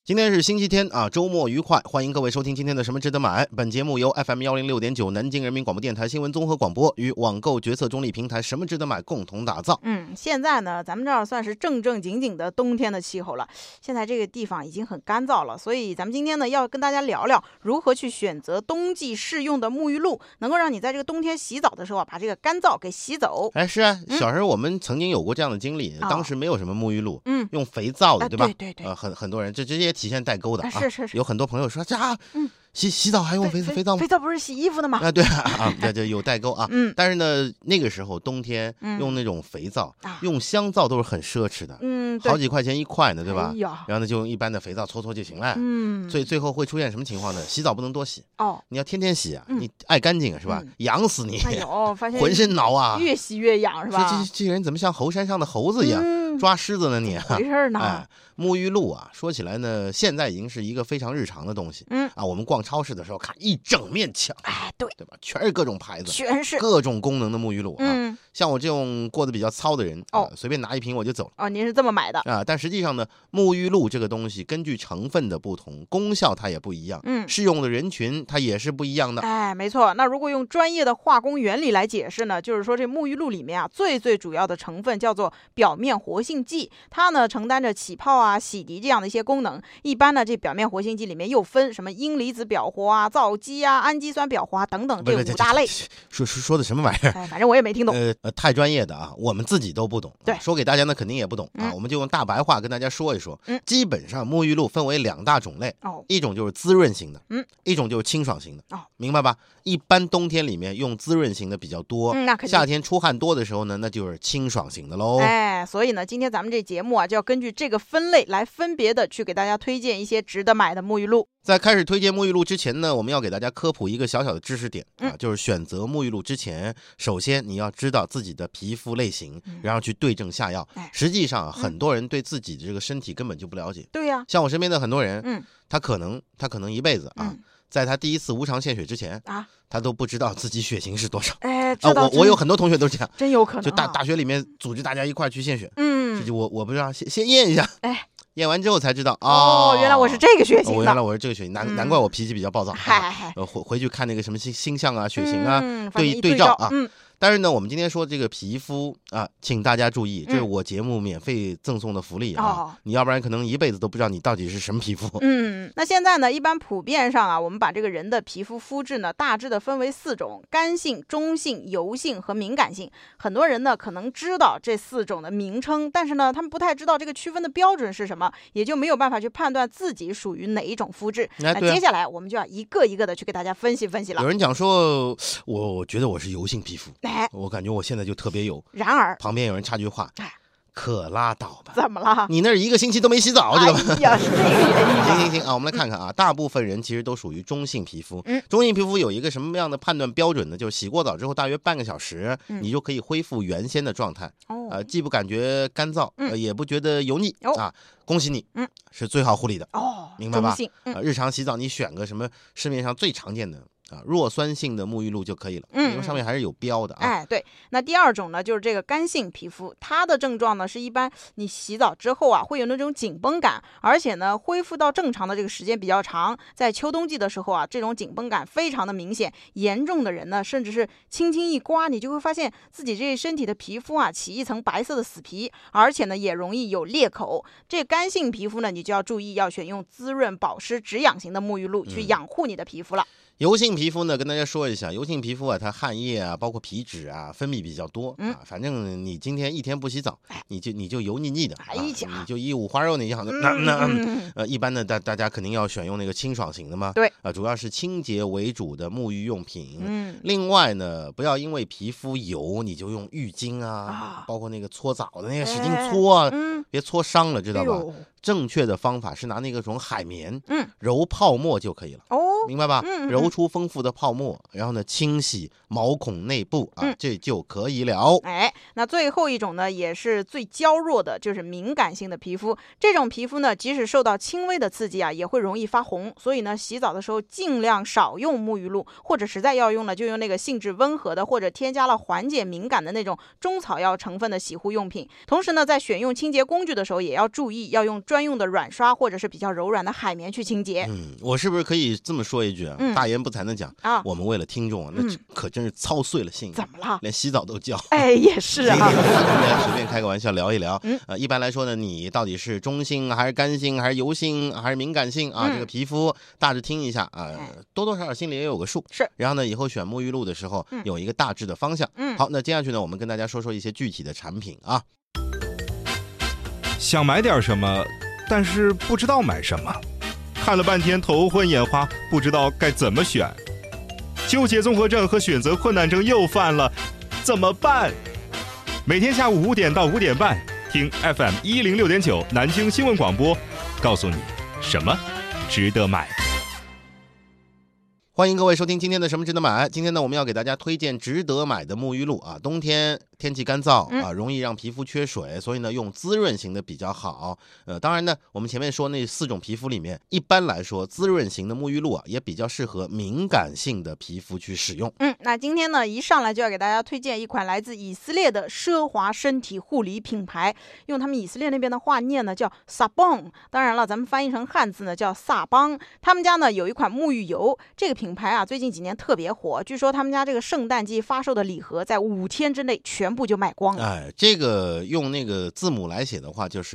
今天是星期天啊，周末愉快，欢迎各位收听今天的什么值得买。本节目由 FM106.9 南京人民广播电台新闻综合广播与网购决策中立平台什么值得买共同打造。 现在呢，咱们这儿算是正正经经的冬天的气候了。现在这个地方已经很干燥了，所以咱们今天呢要跟大家聊聊如何去选择冬季适用的沐浴露，能够让你在这个冬天洗澡的时候把这个干燥给洗走。 是啊，小时候我们曾经有过这样的经历，当时没有什么沐浴露，用肥皂的，对吧？ 对， 很多人这直接体现代沟的啊。 是， 有很多朋友说洗澡还用肥皂吗？ 肥皂不是洗衣服的吗？ 对啊，这有代沟啊。但是呢，那个时候冬天用那种肥皂，用香皂都是很奢侈的，好几块钱一块呢，对吧？然后呢，就用一般的肥皂搓就行了。最后会出现什么情况呢？洗澡不能多洗你要天天洗啊，你爱干净是吧？痒死你！ 发现浑身挠啊， 越洗越痒是吧？ 这人怎么像猴山上的猴子一样抓虱子呢你？ 回事呢？ 沐浴露啊，说起来呢，现在已经是一个非常日常的东西。我们逛超市的时候看一整面墙，对吧？全是各种牌子， 全是各种功能的沐浴露啊。像我这种过得比较糙的人随便拿一瓶我就走了。 您是这么买的啊？但实际上呢，沐浴露这个东西根据成分的不同，功效它也不一样。适用的人群它也是不一样的。 没错。那如果用专业的化工原理来解释呢，就是说这沐浴露里面最主要的成分叫做表面活性剂，它呢承担着起泡洗涤这样的一些功能。一般呢，这表面活性剂里面又分什么阴离子表活皂基氨基酸表活等等这5大类。 说的什么玩意儿？ 反正我也没听懂。 太专业的我们自己都不懂。 对， 说给大家呢肯定也不懂我们就用大白话跟大家说一说。基本上沐浴露分为2大种类，一种就是滋润型的，一种就是清爽型的。明白吧？一般冬天里面用滋润型的比较多，夏天出汗多的时候呢，那就是清爽型的喽。 所以呢，今天咱们这节目就要根据这个分类来分别的去给大家推荐一些值得买的沐浴露。 在开始推荐沐浴露之前呢，我们要给大家科普一个小小的知识点就是选择沐浴露之前，首先你要知道自己的皮肤类型，然后去对症下药。实际上很多人对自己的这个身体根本就不了解。 对呀， 像我身边的很多人，他可能一辈子在他第一次无偿献血之前他都不知道自己血型是多少。我有很多同学都是这样， 真有可能。 就大学里面组织大家一块去献血，我不知道先验一下，验完之后才知道原来我是这个血型的。 原来我是这个血型，难怪我脾气比较暴躁。回去看那个什么星象血型对照但是呢，我们今天说这个皮肤请大家注意，这是我节目免费赠送的福利你要不然可能一辈子都不知道你到底是什么皮肤。 那现在呢，一般普遍上我们把这个人的皮肤肤质呢大致的分为4种：干性、中性、油性和敏感性。很多人呢可能知道这4种的名称，但是呢他们不太知道这个区分的标准是什么，也就没有办法去判断自己属于哪一种肤质。那接下来我们就要一个一个的去给大家分析分析了。 有人讲说我觉得我是油性皮肤，我感觉我现在就特别油。 然而旁边有人插句话，可拉倒吧！ 怎么了？ 你那1个星期都没洗澡，知道吗？ 是这个原因。 行我们来看看大部分人其实都属于中性皮肤。中性皮肤有一个什么样的判断标准呢？就是洗过澡之后大约半个小时，你就可以恢复原先的状态。既不感觉干燥，也不觉得油腻恭喜你，是最好护理的明白吧？日常洗澡你选个什么市面上最常见的弱酸性的沐浴露就可以了，因为上面还是有标的对。那第2种呢，就是这个干性皮肤，它的症状呢是一般你洗澡之后会有那种紧绷感，而且呢恢复到正常的这个时间比较长。在秋冬季的时候这种紧绷感非常的明显，严重的人呢甚至是轻轻一刮，你就会发现自己这身体的皮肤起一层白色的死皮，而且呢也容易有裂口。这干性皮肤呢，你就要注意要选用滋润保湿止痒型的沐浴露去养护你的皮肤了。 油性皮肤呢，跟大家说一下，油性皮肤它汗液包括皮脂分泌比较多反正你今天一天不洗澡，你就油腻腻的你就一五花肉那样的。一般的大家肯定要选用那个清爽型的嘛。 对主要是清洁为主的沐浴用品。另外呢，不要因为皮肤油你就用浴巾包括那个搓澡的那个使劲搓别搓伤了，知道吧？正确的方法是拿那个种海绵揉泡沫就可以了。 明白吧？揉出丰富的泡沫，然后呢，清洗毛孔内部啊，这就可以了。 那最后一种呢，也是最娇弱的，就是敏感性的皮肤。这种皮肤呢，即使受到轻微的刺激啊，也会容易发红。所以呢，洗澡的时候尽量少用沐浴露，或者实在要用呢，就用那个性质温和的，或者添加了缓解敏感的那种中草药成分的洗护用品。同时呢，在选用清洁工具的时候，也要注意要用专用的软刷或者是比较柔软的海绵去清洁。 我是不是可以这么说一句啊？大言不惭的讲啊，我们为了听众啊，那可真是操碎了心。 怎么了？ 连洗澡都教。 也是啊。 随便开个玩笑聊一聊。一般来说呢，你到底是中性还是干性还是油性还是敏感性啊？这个皮肤大致听一下啊，多多少少心里也有个数。 是。 然后呢，以后选沐浴露的时候有一个大致的方向。好，那接下去呢，我们跟大家说说一些具体的产品啊。 想买点什么，但是不知道买什么，看了半天头昏眼花，不知道该怎么选，纠结综合症和选择困难症又犯了，怎么办？每天下午5点到5点半，听 FM106.9 南京新闻广播，告诉你什么值得买。 欢迎各位收听今天的什么值得买。今天呢，我们要给大家推荐值得买的沐浴露啊。冬天天气干燥啊，容易让皮肤缺水，所以呢，用滋润型的比较好。当然呢，我们前面说那4种皮肤里面，一般来说，滋润型的沐浴露啊，也比较适合敏感性的皮肤去使用。 那今天呢，一上来就要给大家推荐一款来自以色列的奢华身体护理品牌，用他们以色列那边的话念呢，叫 Sabon。当然了，咱们翻译成汉字呢，叫萨邦。他们家呢有一款沐浴油，这个品牌啊，最近几年特别火。据说他们家这个圣诞季发售的礼盒，在5天之内全部就卖光了。 这个用那个字母来写的话，就是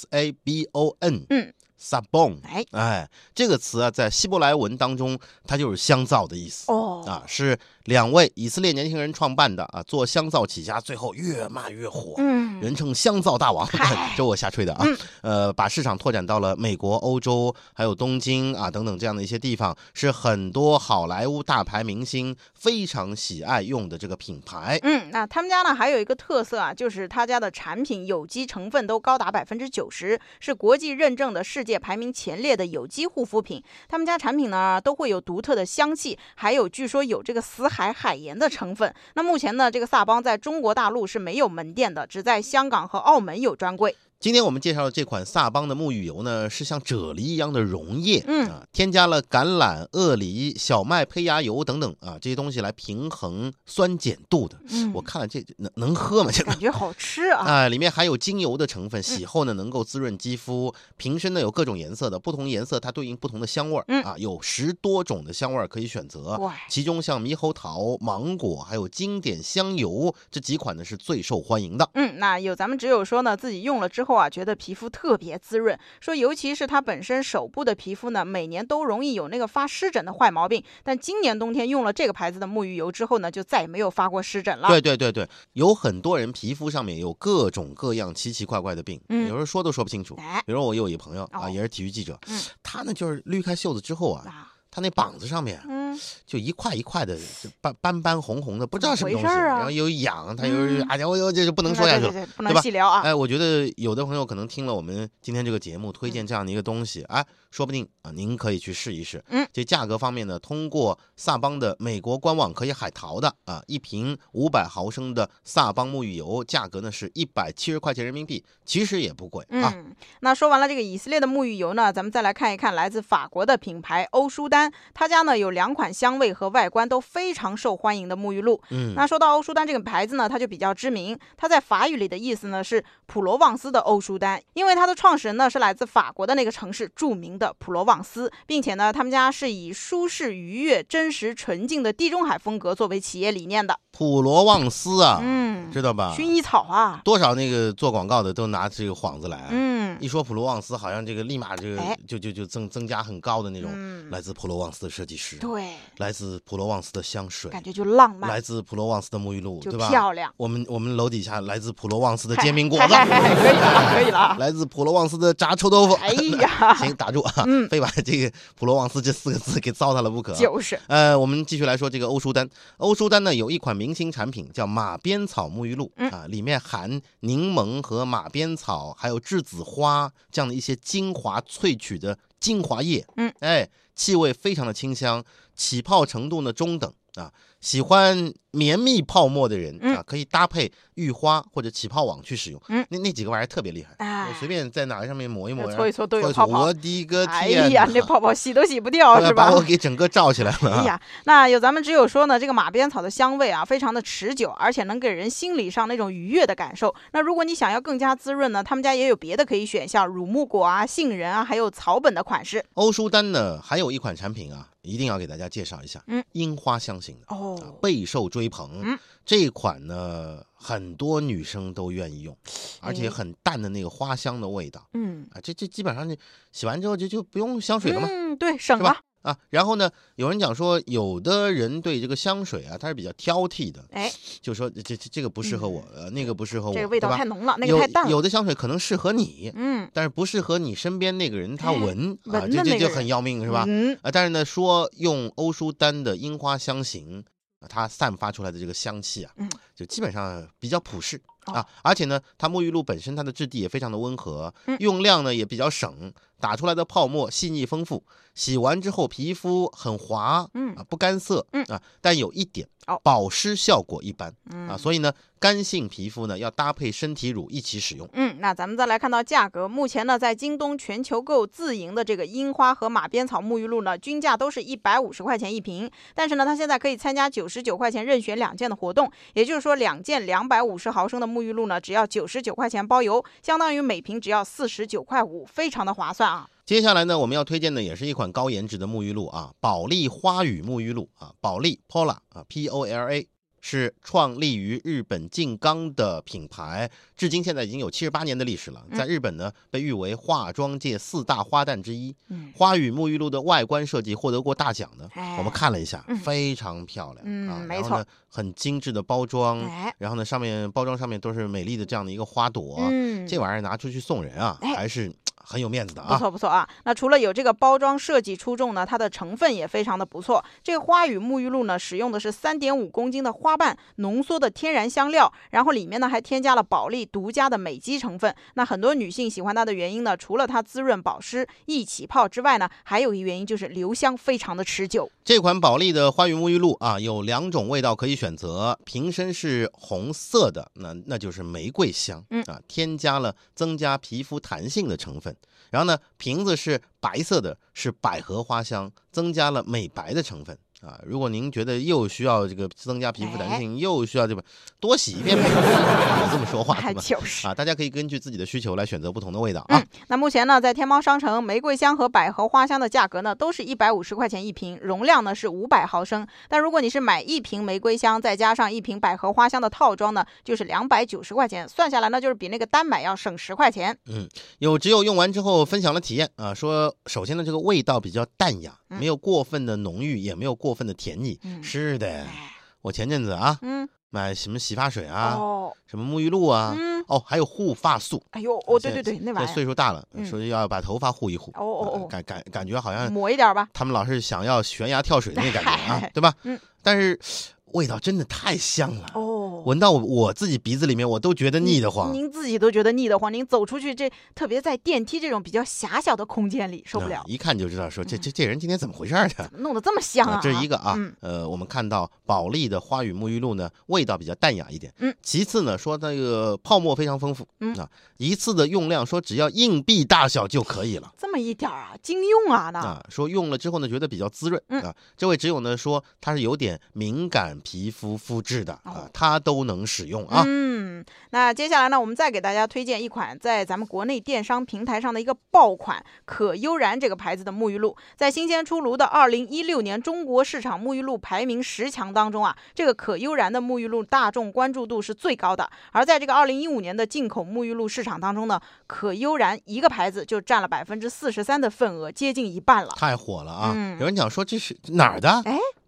SABON。Sabon， 这个词啊，在希伯来文当中，它就是香皂的意思。是2位以色列年轻人创办的啊，做香皂起家，最后越卖越火，人称香皂大王。这我瞎吹的啊。把市场拓展到了美国、欧洲，还有东京啊等等这样的一些地方，是很多好莱坞大牌明星非常喜爱用的这个品牌。 那他们家呢还有一个特色啊，就是他家的产品有机成分都高达90%，是国际认证的世界排名前列的有机护肤品。他们家产品呢都会有独特的香气，还有据说有这个死海海盐的成分。那目前呢，这个萨邦在中国大陆是没有门店的，只在香港和澳门有专柜。 今天我们介绍的这款萨邦的沐浴油呢，是像啫喱一样的溶液，添加了橄榄、鳄梨、小麦胚芽油等等啊这些东西来平衡酸碱度的。我看了这能喝吗？这感觉好吃啊！ 里面还有精油的成分，洗后呢能够滋润肌肤。瓶身呢有各种颜色的，不同颜色它对应不同的香味有10多种的香味可以选择。其中像猕猴桃、芒果还有经典香油这几款呢是最受欢迎的。 那有咱们只有说呢自己用了之后啊，觉得皮肤特别滋润，说尤其是他本身手部的皮肤呢，每年都容易有那个发湿疹的坏毛病，但今年冬天用了这个牌子的沐浴油之后呢，就再也没有发过湿疹了。 对，有很多人皮肤上面有各种各样奇奇怪怪的病，有时候说都说不清楚。比如我有一朋友啊，也是体育记者，他呢就是捋开袖子之后啊，他那膀子上面就一块一块的斑红红的，不知道什么东西，然后又痒，他又这就不能说下去了， 不能细聊啊。 我觉得有的朋友可能听了我们今天这个节目推荐这样的一个东西，说不定啊，您可以去试一试。这价格方面呢，通过萨邦的美国官网可以海淘的啊，一瓶500毫升的萨邦沐浴油，价格呢是170块钱人民币，其实也不贵啊。 那说完了这个以色列的沐浴油呢，咱们再来看一看来自法国的品牌欧舒丹，他家呢有2款香味和外观都非常受欢迎的沐浴露。那说到欧舒丹这个牌子呢，它就比较知名，它在法语里的意思呢是普罗旺斯的欧舒丹，因为它的创始人呢是来自法国的那个城市著名的普罗旺斯，并且呢他们家是以舒适愉悦、真实纯净的地中海风格作为企业理念的。 普罗旺斯啊，知道吧？ 薰衣草啊， 多少那个做广告的都拿这个幌子来一说普罗旺斯，好像这个立马这个就增加很高的那种，来自普罗旺斯的设计师， 对， 来自普罗旺斯的香水， 感觉就浪漫， 来自普罗旺斯的沐浴露， 就对吧？ 漂亮。 我们楼底下来自普罗旺斯的煎饼果子， 可以了， 来自普罗旺斯的炸臭豆腐。 哎呀， 行，打住啊，非把这个普罗旺斯这4个字给糟蹋了不可。 就是， 我们继续来说这个欧舒丹。欧舒丹呢有一款明星产品叫马鞭草沐浴露里面含柠檬和马鞭草还有栀子花这样的一些精华萃取的精华液，气味非常的清香，起泡程度呢中等啊。喜欢绵密泡沫的人可以搭配浴花或者起泡网去使用。那几个玩意儿特别厉害，随便在哪上面抹一抹， 搓一搓都有泡泡。 我的个天！ 哎呀，那泡泡洗都洗不掉，是吧？ 把我给整个罩起来了。 哎呀，那咱们只有说呢，这个马鞭草的香味非常的持久，而且能给人心理上那种愉悦的感受。那如果你想要更加滋润呢，他们家也有别的可以选，像乳木果杏仁还有草本的款式。 欧舒丹呢还有一款产品一定要给大家介绍一下，樱花香型的备受追捧。这款呢很多女生都愿意用，而且很淡的那个花香的味道。这基本上洗完之后就不用香水了嘛。 对，省了。 然后呢，有人讲说，有的人对这个香水他是比较挑剔的，就说这个不适合我，那个不适合我， 这个味道太浓了，那个太淡了。 有的香水可能适合你，但是不适合你身边那个人他闻，这就很要命，是吧？但是呢，说用欧舒丹的樱花香型，它散发出来的这个香气就基本上比较普适。而且呢，它沐浴露本身它的质地也非常的温和，用量呢也比较省，打出来的泡沫细腻丰富，洗完之后皮肤很滑，不干涩，但有一点保湿效果一般，所以呢，干性皮肤呢要搭配身体乳一起使用。 那咱们再来看到价格，目前呢在京东全球购自营的这个樱花和马鞭草沐浴露呢，均价都是150块钱一瓶，但是呢，它现在可以参加99块钱任选2件的活动，也就是说2件250毫升的沐浴露呢，只要99块钱包邮，相当于每瓶只要49块5，非常的划算接下来呢，我们要推荐的也是一款高颜值的沐浴露宝丽花语沐浴露宝丽 Pola Pola 是创立于日本静冈的品牌，至今现在已经有78年的历史了。在日本呢，被誉为化妆界4大花旦之一。花语沐浴露的外观设计获得过大奖的，我们看了一下，非常漂亮没错， 然后呢，很精致的包装，然后呢，包装上面都是美丽的这样的一个花朵，这玩意儿拿出去送人还是很有面子的不错那除了有这个包装设计出众呢，它的成分也非常的不错。这个花语沐浴露呢，使用的是3.5公斤的花瓣浓缩的天然香料，然后里面呢还添加了宝丽独家的美肌成分。那很多女性喜欢它的原因呢，除了它滋润保湿易起泡之外呢，还有一原因就是留香非常的持久。 这款宝丽的花语沐浴露有2种味道可以选择，瓶身是红色的，那就是玫瑰香添加了增加皮肤弹性的成分。然后呢，瓶子是白色的，是百合花香，增加了美白的成分如果您觉得又需要这个增加皮肤弹性，又需要这个多洗一遍这么说话就是大家可以根据自己的需求来选择不同的味道那目前呢，在天猫商城，玫瑰香和百合花香的价格呢都是150块钱一瓶，容量呢是500毫升。但如果你是买1瓶玫瑰香再加上1瓶百合花香的套装呢，就是290块钱，算下来呢就是比那个单买要省10块钱。 有只有用完之后分享了体验说首先呢，这个味道比较淡雅，没有过分的浓郁，也没有过分的甜腻。是的，我前阵子买什么洗发水什么沐浴露还有护发素。 哎呦对，那玩意儿岁数大了，说要把头发护一护。感觉好像抹一点吧。 他们老是想要悬崖跳水的那个感觉对吧？但是味道真的太香了闻到我自己鼻子里面我都觉得腻得慌。 您自己都觉得腻得慌，您走出去特别在电梯这种比较狭小的空间里受不了。 一看就知道说这人今天怎么回事怎么弄得这么香这是一个我们看到宝丽的花语沐浴露呢，味道比较淡雅一点。其次呢，说那个泡沫非常丰富一次的用量说只要硬币大小就可以了。 这么一点经用说用了之后呢，觉得比较滋润这位挚友呢说他是有点敏感皮肤肤质的他都能使用那接下来呢，我们再给大家推荐一款在咱们国内电商平台上的一个爆款可悠然这个牌子的沐浴露。在新鲜出炉的2016年中国市场沐浴露排名10强当中这个可悠然的沐浴露大众关注度是最高的。而在这个2015年的进口沐浴露市场当中呢，可悠然一个牌子就占了43%的份额，接近一半了， 太火了有人讲说这是哪儿的？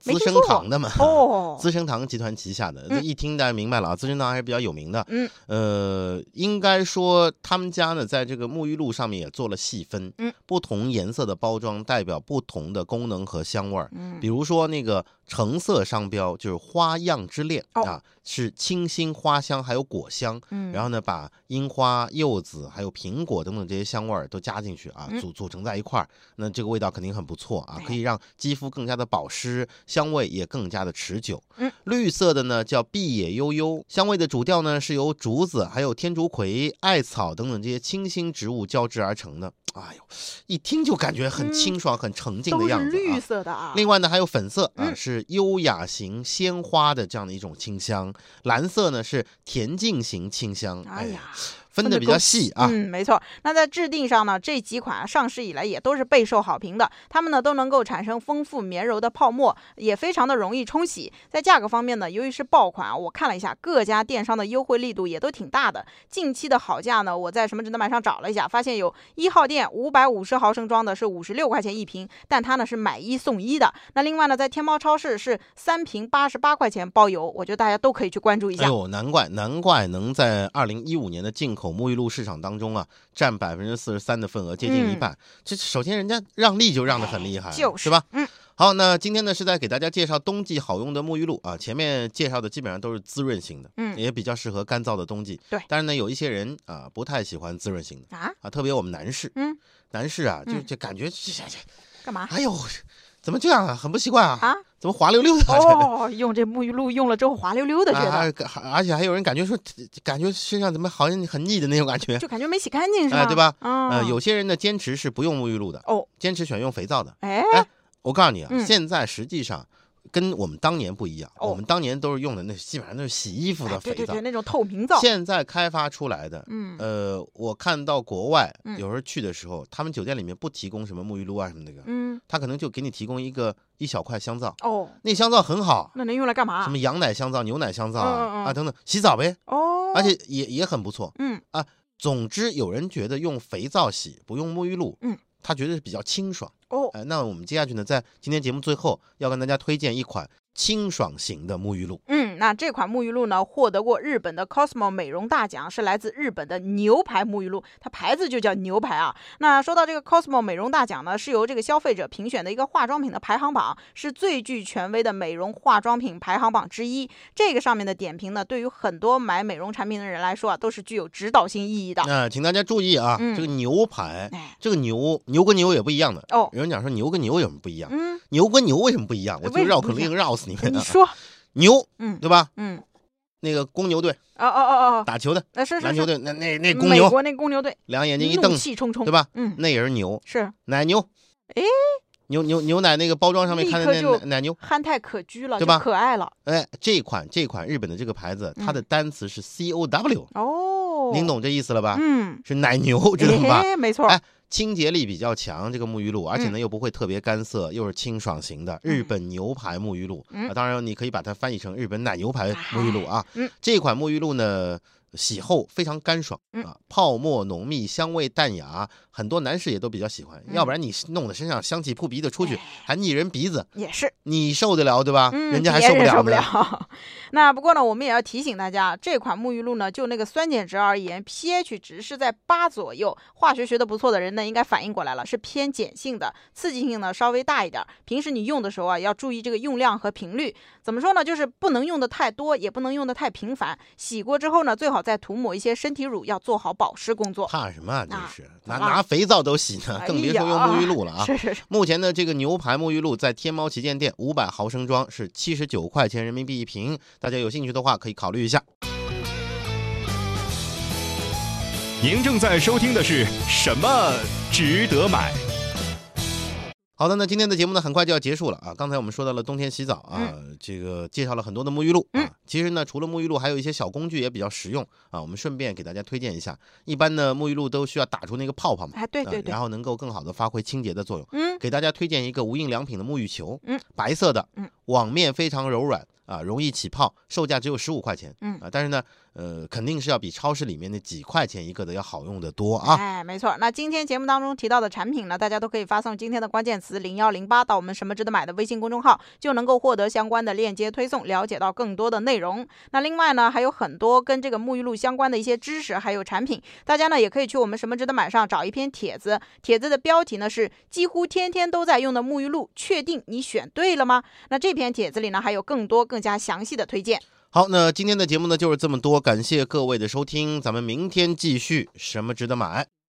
资生堂的嘛，资生堂集团旗下的，一听大家明白了啊，资生堂还是比较有名的。应该说他们家呢，在这个沐浴露上面也做了细分，不同颜色的包装代表不同的功能和香味儿。比如说那个橙色商标就是花样之恋啊，是清新花香还有果香，然后呢把樱花、柚子还有苹果等等这些香味儿都加进去啊，组成在一块儿，那这个味道肯定很不错啊，可以让肌肤更加的保湿，香味也更加的持久。绿色的呢叫碧野悠悠，香味的主调呢是由竹子还有天竺葵、艾草等等这些清新植物交织而成的。哎呦，一听就感觉很清爽、很沉静的样子啊。 都是绿色的啊。 另外呢，还有粉色啊，是优雅型鲜花的这样的一种清香；蓝色呢是恬静型清香。哎呀，分得比较细啊。 没错。那在质地上呢，这几款上市以来也都是备受好评的，它们呢都能够产生丰富绵柔的泡沫，也非常的容易冲洗。在价格方面呢，由于是爆款，我看了一下各家电商的优惠力度也都挺大的。近期的好价呢，我在什么值得买上找了一下，发现有1号店550毫升装的是56块钱一瓶，但它呢是买1送1的。那另外呢，在天猫超市是3瓶88块钱包邮，我觉得大家都可以去关注一下。 哎呦，难怪能在2015年的进口沐浴露市场当中啊，占43%的份额，接近一半。这首先人家让利就让得很厉害，是吧？好，那今天呢是在给大家介绍冬季好用的沐浴露啊，前面介绍的基本上都是滋润型的，也比较适合干燥的冬季。 对， 但是呢，有一些人啊不太喜欢滋润型的啊，特别我们男士，男士啊就感觉干嘛？ 哎呦，怎么这样啊？很不习惯啊！怎么滑溜溜的？ 用这沐浴露用了之后滑溜溜的，觉得， 而且还有人感觉身上怎么好像很腻的那种感觉， 就感觉没洗干净是吧？ 对吧？有些人呢坚持是不用沐浴露的，坚持选用肥皂的。我告诉你啊，现在实际上跟我们当年不一样，我们当年都是用的那基本上都是洗衣服的肥皂， 对，那种透明皂。 现在开发出来的，我看到国外有时候去的时候，他们酒店里面不提供什么沐浴露啊什么那个，他可能就给你提供一小块香皂，那香皂很好， 那能用来干嘛？ 什么羊奶香皂、牛奶香皂啊等等，洗澡呗，而且也很不错，总之有人觉得用肥皂洗不用沐浴露，他觉得是比较清爽。那我们接下去呢，在今天节目最后要跟大家推荐一款清爽型的沐浴露。 那这款沐浴露呢，获得过日本的 Cosmo 美容大奖，是来自日本的牛牌沐浴露，它牌子就叫牛牌啊。那说到这个 Cosmo 美容大奖呢，是由这个消费者评选的一个化妆品的排行榜，是最具权威的美容化妆品排行榜之一。这个上面的点评呢，对于很多买美容产品的人来说啊，都是具有指导性意义的。 请大家注意啊，这个牛牌，这个牛跟牛也不一样的。有人讲说牛跟牛有什么不一样？牛跟牛为什么不一样？我就绕口令绕死你们！ 你说牛，对吧？那个公牛队，打球的， 是篮球队，那公牛， 美国那公牛队， 两眼睛一瞪， 怒气冲冲， 对吧？那也是牛， 是奶牛。牛奶那个包装上面看的那奶牛， 憨态可掬了， 对吧？ 可爱了。 这款日本的这个牌子，它的单词是 COW。您懂这意思了吧？是奶牛，知道吧？ 没错。 清洁力比较强，这个沐浴露，而且呢又不会特别干涩，又是清爽型的日本牛牌沐浴露。当然你可以把它翻译成日本奶牛牌沐浴露啊。这款沐浴露呢，洗后非常干爽泡沫浓密，香味淡雅，很多男士也都比较喜欢。要不然你弄得身上香气扑鼻的出去，还腻人鼻子， 也是你受得了对吧？人家还受不了。 那不过呢，我们也要提醒大家，这款沐浴露呢，就那个酸碱值而言 ，pH 值是在8左右。化学学得不错的人呢，应该反应过来了，是偏碱性的，刺激性呢稍微大一点。平时你用的时候啊，要注意这个用量和频率。怎么说呢？就是不能用的太多，也不能用的太频繁。洗过之后呢，最好再涂抹一些身体乳，要做好保湿工作。 怕什么啊？真是拿肥皂都洗呢，更别说用沐浴露了啊！ 是。 目前的这个牛牌沐浴露在天猫旗舰店500毫升装是79块钱人民币一瓶，大家有兴趣的话可以考虑一下。 您正在收听的是什么值得买？ 好的，那今天的节目呢很快就要结束了啊。刚才我们说到了冬天洗澡啊，这个介绍了很多的沐浴露啊。其实呢，除了沐浴露，还有一些小工具也比较实用啊。我们顺便给大家推荐一下。一般呢，沐浴露都需要打出那个泡泡嘛， 对， 然后能够更好的发挥清洁的作用。给大家推荐一个无印良品的沐浴球，白色的，网面非常柔软啊，容易起泡，售价只有15块钱但是呢， 肯定是要比超市里面那几块钱一个的要好用的多啊。 哎，没错。那今天节目当中提到的产品呢，大家都可以发送今天的关键词0108到我们什么值得买的微信公众号，就能够获得相关的链接推送，了解到更多的内容。那另外呢，还有很多跟这个沐浴露相关的一些知识还有产品，大家呢也可以去我们什么值得买上找一篇帖子，帖子的标题呢是几乎天天都在用的沐浴露，确定你选对了吗？那这篇帖子里呢还有更多更加详细的推荐。 好，那今天的节目呢就是这么多，感谢各位的收听，咱们明天继续什么值得买。